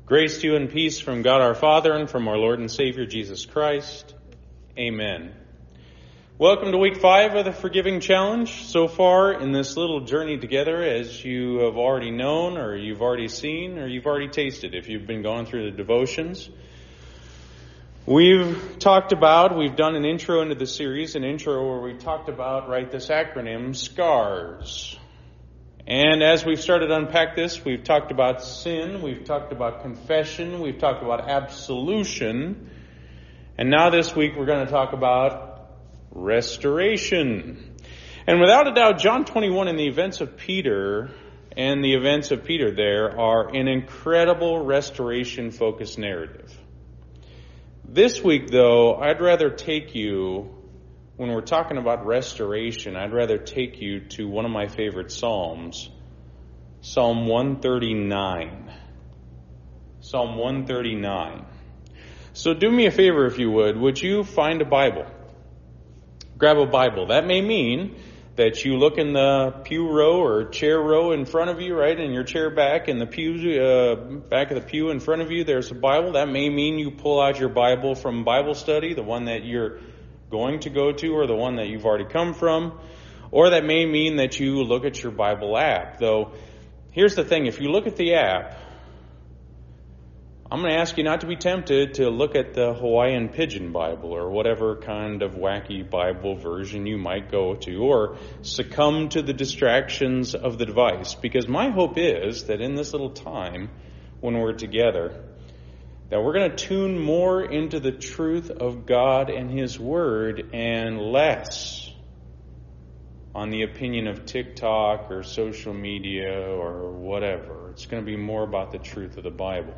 Grace to you and peace from God our Father and from our Lord and Savior Jesus Christ. Amen. Welcome to week 5 of the Forgiving Challenge. So far in this little journey together, as you have already known or you've already seen or you've already tasted if you've been going through the devotions, we've done an intro into the series, an intro where we talked about, this acronym, SCARS. And as we've started to unpack this, we've talked about sin, we've talked about confession, we've talked about absolution, and now this week we're going to talk about restoration. And without a doubt, John 21 and the events of Peter there are an incredible restoration-focused narrative. This week, though, I'd rather take you, when we're talking about restoration, I'd rather take you to one of my favorite Psalms, Psalm 139. Psalm 139. So do me a favor, if you would you find a Bible? Grab a Bible. That may mean that you look in the pew row or chair row in front of you, right, in your chair back, in the pew, back of the pew in front of you, there's a Bible. That may mean you pull out your Bible from Bible study, the one that you're going to go to or the one that you've already come from. Or that may mean that you look at your Bible app. Though, here's the thing, if you look at the app, I'm going to ask you not to be tempted to look at the Hawaiian Pidgin Bible or whatever kind of wacky Bible version you might go to, or succumb to the distractions of the device. Because my hope is that in this little time when we're together, that we're going to tune more into the truth of God and His Word and less on the opinion of TikTok or social media or whatever. It's going to be more about the truth of the Bible.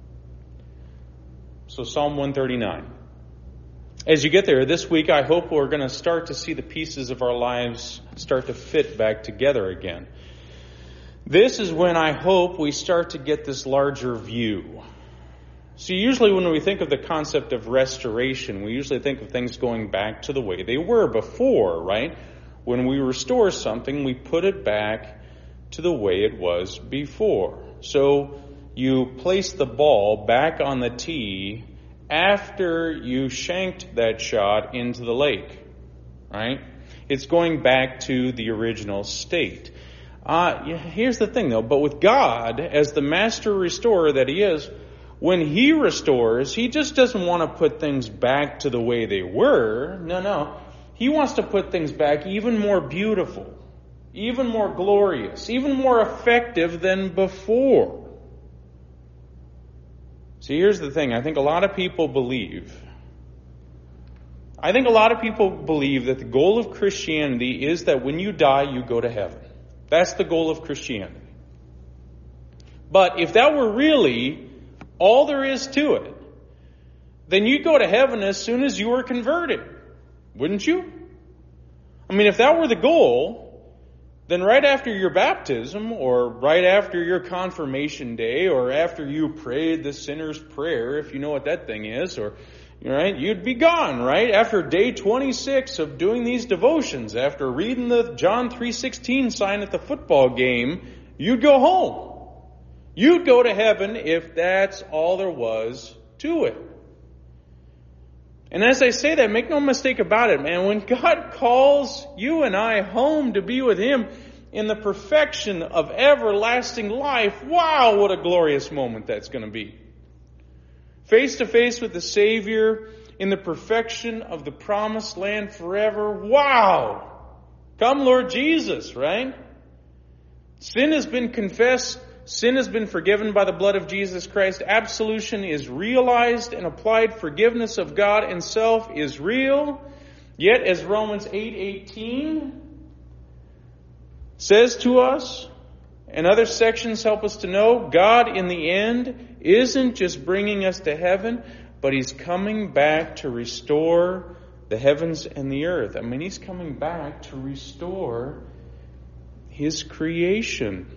So Psalm 139. As you get there this week, I hope we're going to start to see the pieces of our lives start to fit back together again. This is when I hope we start to get this larger view. See, usually when we think of the concept of restoration, we usually think of things going back to the way they were before, right? When we restore something, we put it back to the way it was before. So you place the ball back on the tee after you shanked that shot into the lake, right? It's going back to the original state. Here's the thing, though. But with God, as the master restorer that He is, when He restores, He just doesn't want to put things back to the way they were. No. He wants to put things back even more beautiful, even more glorious, even more effective than before. See, here's the thing. I think a lot of people believe that the goal of Christianity is that when you die, you go to heaven. That's the goal of Christianity. But if that were really all there is to it, then you'd go to heaven as soon as you were converted, wouldn't you? I mean, if that were the goal, then right after your baptism, or right after your confirmation day, or after you prayed the sinner's prayer, if you know what that thing is, or right, you'd be gone, right? After day 26 of doing these devotions, after reading the John 3:16 sign at the football game, you'd go home. You'd go to heaven if that's all there was to it. And as I say that, make no mistake about it, man. When God calls you and I home to be with Him in the perfection of everlasting life, wow, what a glorious moment that's going to be. Face to face with the Savior in the perfection of the promised land forever. Wow! Come, Lord Jesus, right? Sin has been confessed. Sin has been forgiven by the blood of Jesus Christ. Absolution is realized and applied. Forgiveness of God and self is real. Yet, as Romans 8:18 says to us, and other sections help us to know, God in the end isn't just bringing us to heaven, but He's coming back to restore the heavens and the earth. I mean, He's coming back to restore His creation.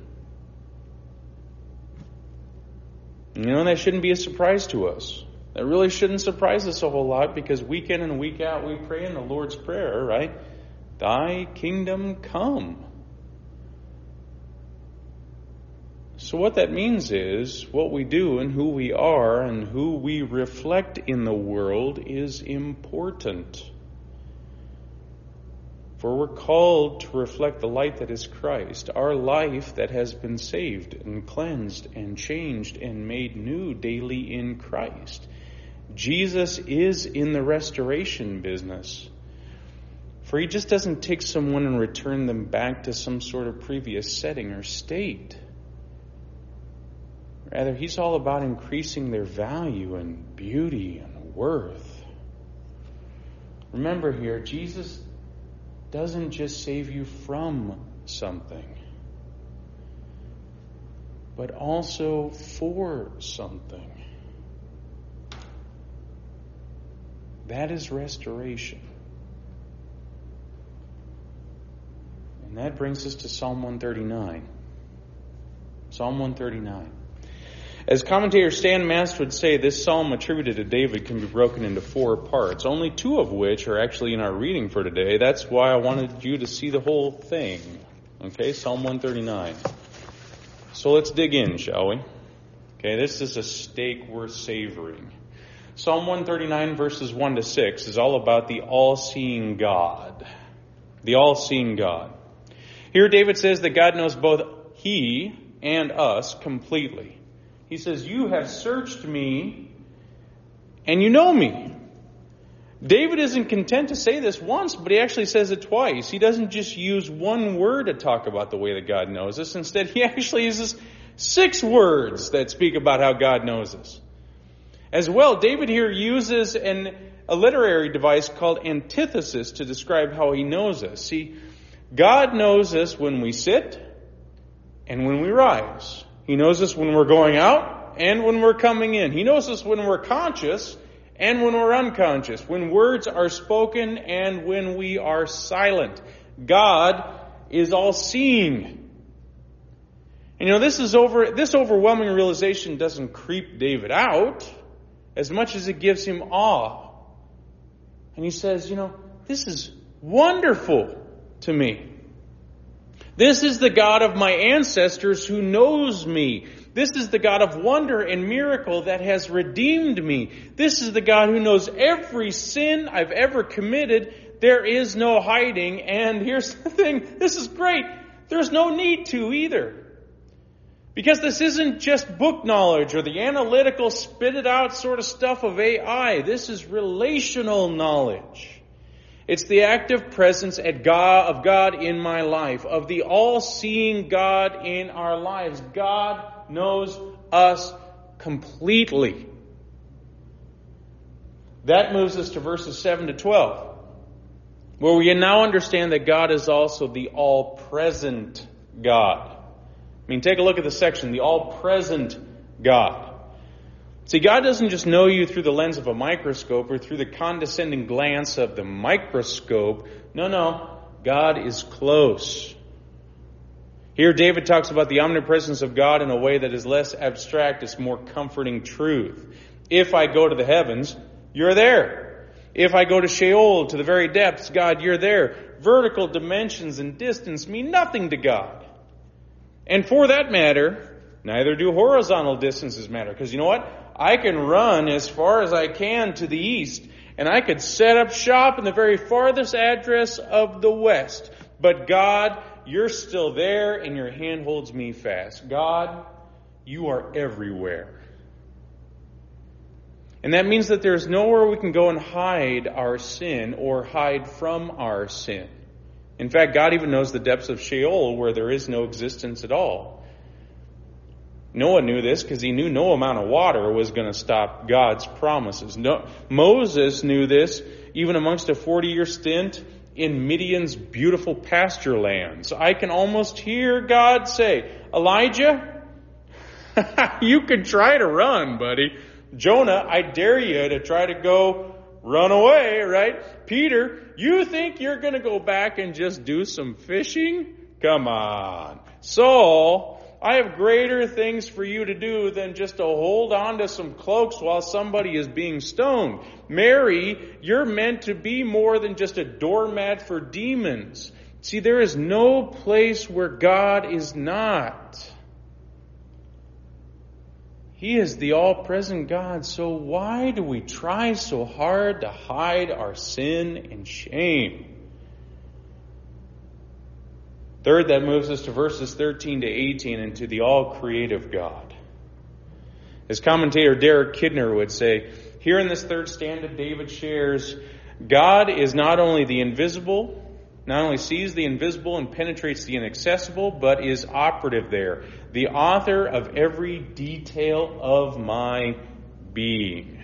You know, that shouldn't be a surprise to us. That really shouldn't surprise us a whole lot, because week in and week out we pray in the Lord's Prayer, right? Thy kingdom come. So what that means is what we do and who we are and who we reflect in the world is important. For we're called to reflect the light that is Christ, our life that has been saved and cleansed and changed and made new daily in Christ. Jesus is in the restoration business. For he just doesn't take someone and return them back to some sort of previous setting or state. Rather, he's all about increasing their value and beauty and worth. Remember here, Jesus doesn't just save you from something, but also for something. That is restoration. And that brings us to Psalm 139. Psalm 139. As commentator Stan Mast would say, this psalm attributed to David can be broken into 4 parts, only 2 of which are actually in our reading for today. That's why I wanted you to see the whole thing. Okay, Psalm 139. So let's dig in, shall we? Okay, this is a steak worth savoring. Psalm 139 verses 1 to 6 is all about the all-seeing God. The all-seeing God. Here David says that God knows both he and us completely. He says, you have searched me and you know me. David isn't content to say this once, but he actually says it twice. He doesn't just use one word to talk about the way that God knows us. Instead, he actually uses 6 words that speak about how God knows us. As well, David here uses a literary device called antithesis to describe how he knows us. See, God knows us when we sit and when we rise. He knows us when we're going out and when we're coming in. He knows us when we're conscious and when we're unconscious, when words are spoken and when we are silent. God is all-seeing. And this overwhelming realization doesn't creep David out as much as it gives him awe. And he says, this is wonderful to me. This is the God of my ancestors who knows me. This is the God of wonder and miracle that has redeemed me. This is the God who knows every sin I've ever committed. There is no hiding. And here's the thing. This is great. There's no need to either. Because this isn't just book knowledge or the analytical spit it out sort of stuff of AI. This is relational knowledge. It's the active presence of God in my life, of the all-seeing God in our lives. God knows us completely. That moves us to verses 7 to 12, where we now understand that God is also the all-present God. Take a look at the section, the all-present God. See, God doesn't just know you through the lens of a microscope or through the condescending glance of the microscope. No, God is close. Here David talks about the omnipresence of God in a way that is less abstract, it's more comforting truth. If I go to the heavens, you're there. If I go to Sheol, to the very depths, God, you're there. Vertical dimensions and distance mean nothing to God. And for that matter, neither do horizontal distances matter. Because you know what? I can run as far as I can to the east, and I could set up shop in the very farthest address of the west. But God, you're still there, and your hand holds me fast. God, you are everywhere. And that means that there's nowhere we can go and hide our sin or hide from our sin. In fact, God even knows the depths of Sheol where there is no existence at all. Noah knew this because he knew no amount of water was going to stop God's promises. Moses knew this even amongst a 40-year stint in Midian's beautiful pasture lands. I can almost hear God say, Elijah, you could try to run, buddy. Jonah, I dare you to try to go run away, right? Peter, you think you're going to go back and just do some fishing? Come on. Saul, I have greater things for you to do than just to hold on to some cloaks while somebody is being stoned. Mary, you're meant to be more than just a doormat for demons. See, there is no place where God is not. He is the all-present God, so why do we try so hard to hide our sin and shame? Third, that moves us to verses 13 to 18 and to the all-creative God. As commentator Derek Kidner would say, here in this third stanza, David shares, God is not only the invisible, not only sees the invisible and penetrates the inaccessible, but is operative there, the author of every detail of my being.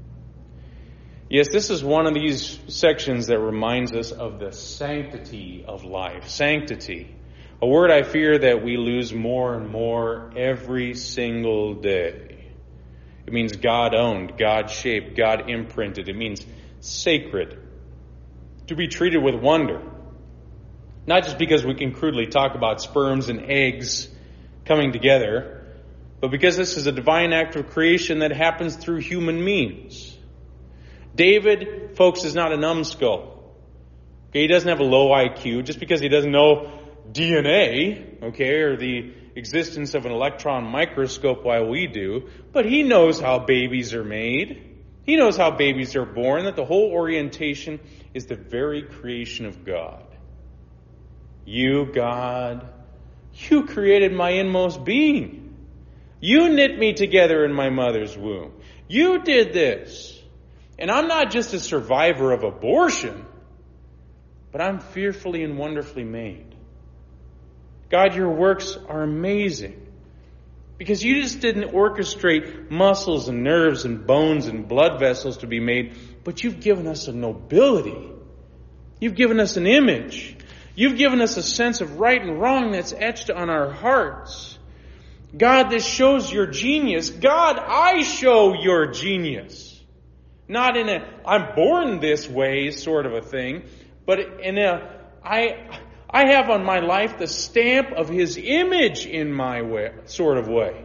Yes, this is one of these sections that reminds us of the sanctity of life. Sanctity. A word I fear that we lose more and more every single day. It means God-owned, God-shaped, God-imprinted. It means sacred. To be treated with wonder. Not just because we can crudely talk about sperms and eggs coming together, but because this is a divine act of creation that happens through human means. David, folks, is not a numbskull. Okay, he doesn't have a low IQ just because he doesn't know DNA, okay, or the existence of an electron microscope while we do, but he knows how babies are made. He knows how babies are born, that the whole orientation is the very creation of God. You, God, you created my inmost being. You knit me together in my mother's womb. You did this. And I'm not just a survivor of abortion, but I'm fearfully and wonderfully made. God, your works are amazing. Because you just didn't orchestrate muscles and nerves and bones and blood vessels to be made, but you've given us a nobility. You've given us an image. You've given us a sense of right and wrong that's etched on our hearts. God, this shows your genius. God, I show your genius. Not in a, I'm born this way sort of a thing, but in a, I have on my life the stamp of His image in my way, sort of way.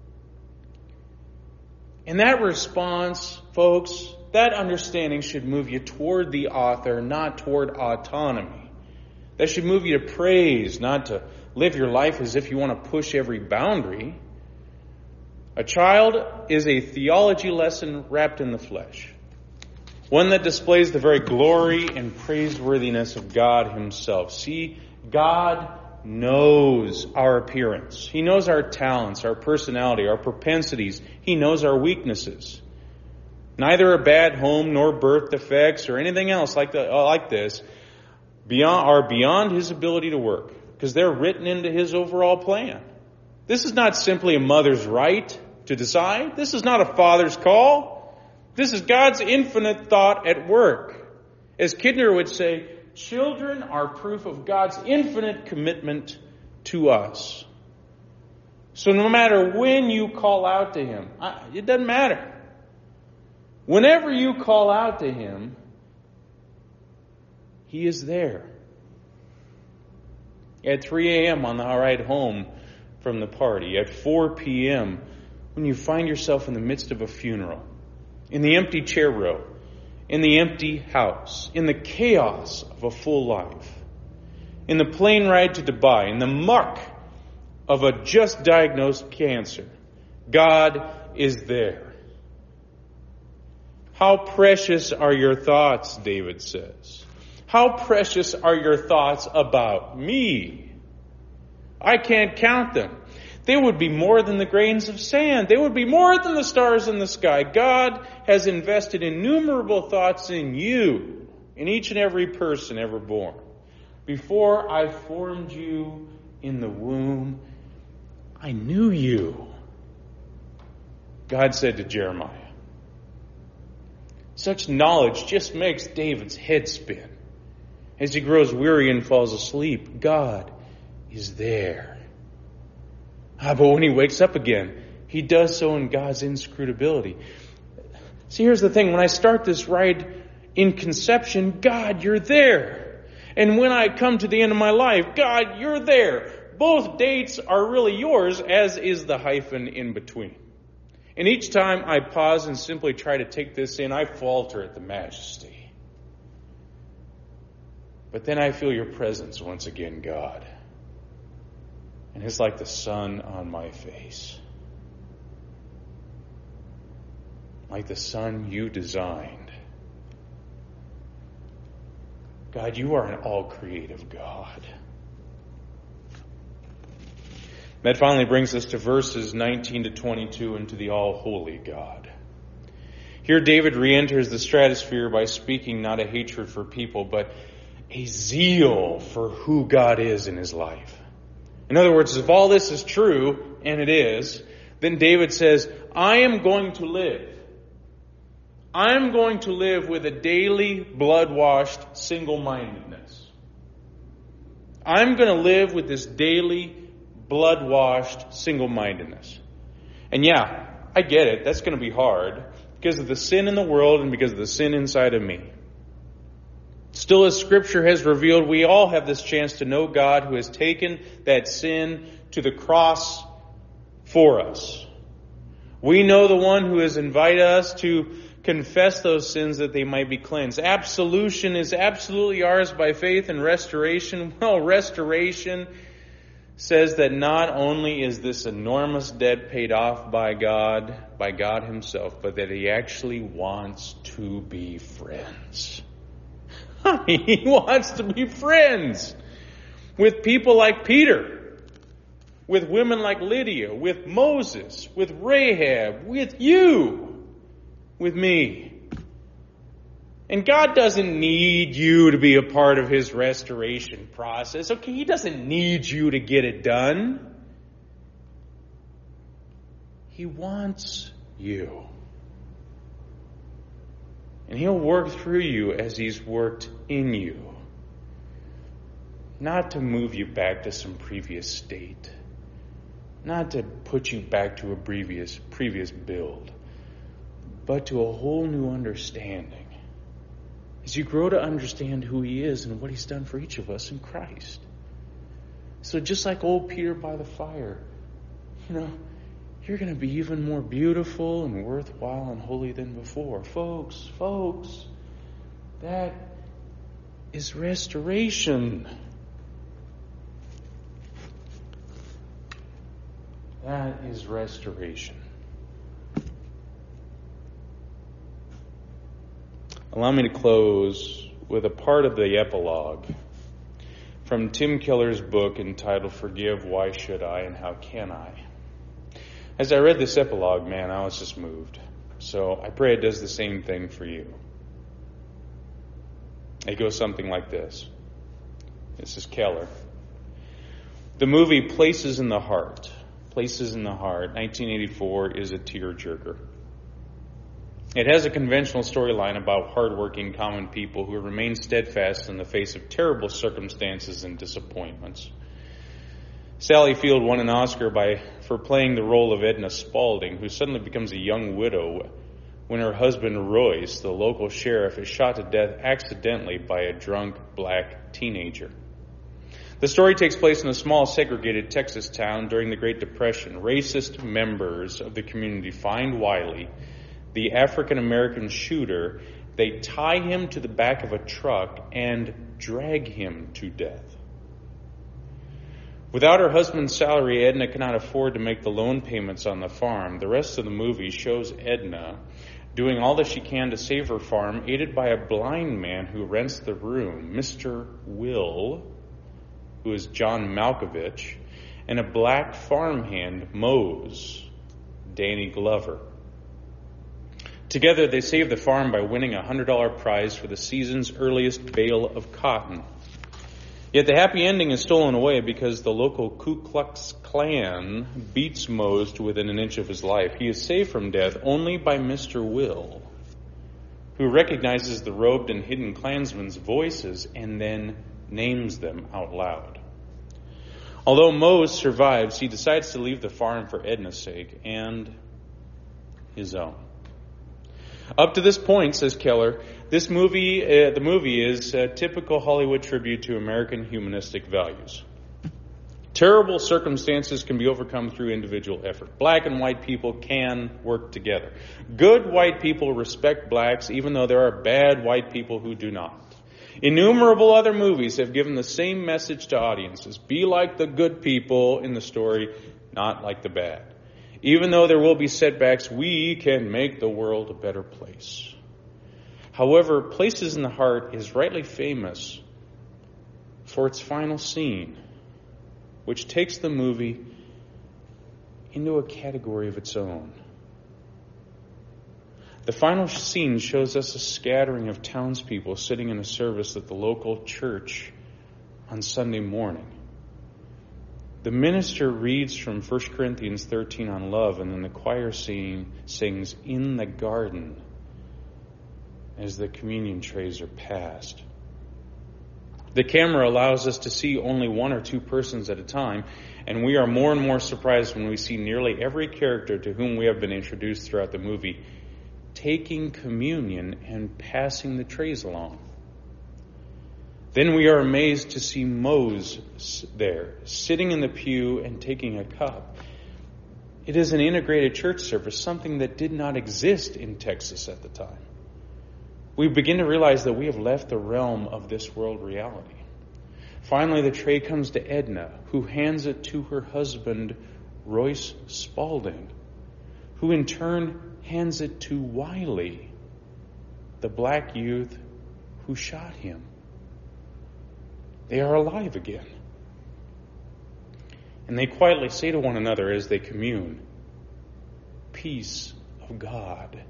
And that response, folks, that understanding should move you toward the author, not toward autonomy. That should move you to praise, not to live your life as if you want to push every boundary. A child is a theology lesson wrapped in the flesh. One that displays the very glory and praiseworthiness of God Himself. See, God knows our appearance. He knows our talents, our personality, our propensities. He knows our weaknesses. Neither a bad home nor birth defects or anything else like this are beyond His ability to work, because they're written into His overall plan. This is not simply a mother's right to decide. This is not a father's call. This is God's infinite thought at work. As Kidner would say, children are proof of God's infinite commitment to us. So no matter when you call out to Him, it doesn't matter. Whenever you call out to Him, He is there. At 3 a.m. on the ride home from the party, at 4 p.m. when you find yourself in the midst of a funeral, in the empty chair row, in the empty house, in the chaos of a full life, in the plane ride to Dubai, in the muck of a just diagnosed cancer, God is there. How precious are your thoughts, David says. How precious are your thoughts about me? I can't count them. They would be more than the grains of sand. They would be more than the stars in the sky. God has invested innumerable thoughts in you, in each and every person ever born. Before I formed you in the womb, I knew you. God said to Jeremiah. Such knowledge just makes David's head spin. As he grows weary and falls asleep, God is there. But when he wakes up again, he does so in God's inscrutability. See, here's the thing. When I start this ride in conception, God, you're there. And when I come to the end of my life, God, you're there. Both dates are really yours, as is the hyphen in between. And each time I pause and simply try to take this in, I falter at the majesty. But then I feel your presence once again, God. And it's like the sun on my face. like the Son you designed. God, you are an all-creative God. That finally brings us to verses 19 to 22 and to the all-holy God. Here David re-enters the stratosphere by speaking not a hatred for people, but a zeal for who God is in his life. In other words, if all this is true, and it is, then David says, I am going to live. I'm going to live with a daily blood-washed single-mindedness. I'm going to live with this daily blood-washed single-mindedness. And yeah, I get it. That's going to be hard because of the sin in the world and because of the sin inside of me. Still, as Scripture has revealed, we all have this chance to know God who has taken that sin to the cross for us. We know the one who has invited us to confess those sins that they might be cleansed. Absolution is absolutely ours by faith, and restoration, well, restoration says that not only is this enormous debt paid off by God himself, but that he actually wants to be friends. He wants to be friends with people like Peter, with women like Lydia, with Moses, with Rahab, with you, with me. And God doesn't need you to be a part of his restoration process. Okay, he doesn't need you to get it done. He wants you. And he'll work through you as he's worked in you. Not to move you back to some previous state. Not to put you back to a previous build. But to a whole new understanding. As you grow to understand who he is and what he's done for each of us in Christ. So just like old Peter by the fire, you're going to be even more beautiful and worthwhile and holy than before. Folks, that is restoration. That is restoration. Allow me to close with a part of the epilogue from Tim Keller's book entitled Forgive, Why Should I and How Can I? As I read this epilogue, I was just moved. So I pray it does the same thing for you. It goes something like this. This is Keller. The movie Places in the Heart, 1984, is a tearjerker. It has a conventional storyline about hardworking, common people who remain steadfast in the face of terrible circumstances and disappointments. Sally Field won an Oscar for playing the role of Edna Spaulding, who suddenly becomes a young widow when her husband Royce, the local sheriff, is shot to death accidentally by a drunk black teenager. The story takes place in a small segregated Texas town during the Great Depression. Racist members of the community find Wiley, the African-American shooter. They tie him to the back of a truck and drag him to death. Without her husband's salary, Edna cannot afford to make the loan payments on the farm. The rest of the movie shows Edna doing all that she can to save her farm, aided by a blind man who rents the room, Mr. Will, who is John Malkovich, and a black farmhand, Mose, Danny Glover. Together, they save the farm by winning a $100 prize for the season's earliest bale of cotton. Yet the happy ending is stolen away because the local Ku Klux Klan beats Mose to within an inch of his life. He is saved from death only by Mr. Will, who recognizes the robed and hidden Klansmen's voices and then names them out loud. Although Mose survives, he decides to leave the farm for Edna's sake and his own. Up to this point, says Keller, the movie is a typical Hollywood tribute to American humanistic values. Terrible circumstances can be overcome through individual effort. Black and white people can work together. Good white people respect blacks, even though there are bad white people who do not. Innumerable other movies have given the same message to audiences. Be like the good people in the story, not like the bad. Even though there will be setbacks, we can make the world a better place. However, Places in the Heart is rightly famous for its final scene, which takes the movie into a category of its own. The final scene shows us a scattering of townspeople sitting in a service at the local church on Sunday morning. The minister reads from 1 Corinthians 13 on love, and then the choir sings "In the Garden" as the communion trays are passed. The camera allows us to see only one or two persons at a time, and we are more and more surprised when we see nearly every character to whom we have been introduced throughout the movie taking communion and passing the trays along. Then we are amazed to see Mose there, sitting in the pew and taking a cup. It is an integrated church service, something that did not exist in Texas at the time. We begin to realize that we have left the realm of this world reality. Finally, the tray comes to Edna, who hands it to her husband, Royce Spalding, who in turn hands it to Wiley, the black youth who shot him. They are alive again. And they quietly say to one another as they commune, "Peace of God."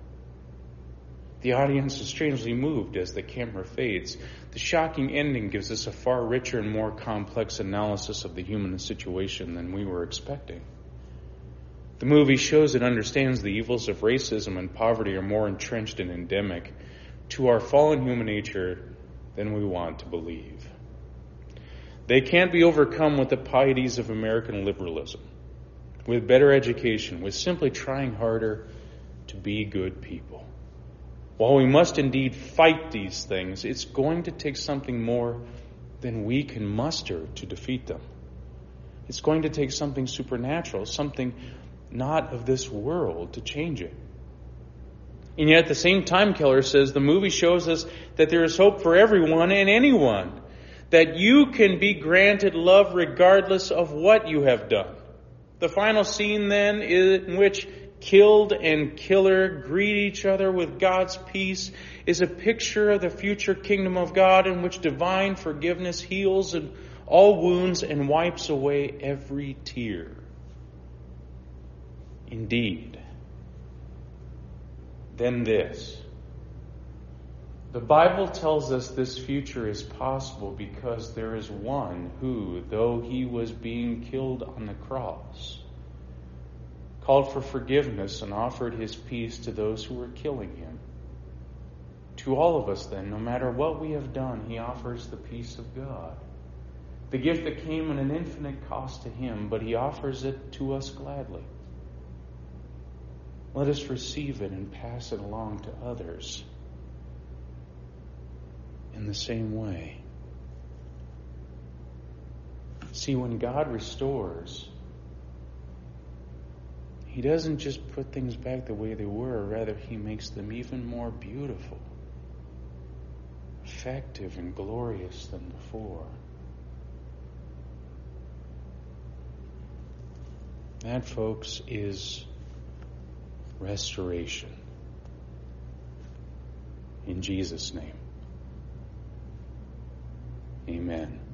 The audience is strangely moved as the camera fades. The shocking ending gives us a far richer and more complex analysis of the human situation than we were expecting. The movie shows it understands the evils of racism and poverty are more entrenched and endemic to our fallen human nature than we want to believe. They can't be overcome with the pieties of American liberalism, with better education, with simply trying harder to be good people. While we must indeed fight these things, it's going to take something more than we can muster to defeat them. It's going to take something supernatural, something not of this world to change it. And yet at the same time, Keller says, the movie shows us that there is hope for everyone and anyone, that you can be granted love regardless of what you have done. The final scene then, in which killed and killer greet each other with God's peace, is a picture of the future kingdom of God in which divine forgiveness heals all wounds and wipes away every tear. Indeed, then this. The Bible tells us this future is possible because there is one who, though he was being killed on the cross, called for forgiveness and offered his peace to those who were killing him. To all of us then, no matter what we have done, he offers the peace of God. The gift that came at an infinite cost to him, but he offers it to us gladly. Let us receive it and pass it along to others in the same way. See, when God restores, he doesn't just put things back the way they were, rather he makes them even more beautiful, effective, and glorious than before. That, folks, is restoration. In Jesus' name, amen.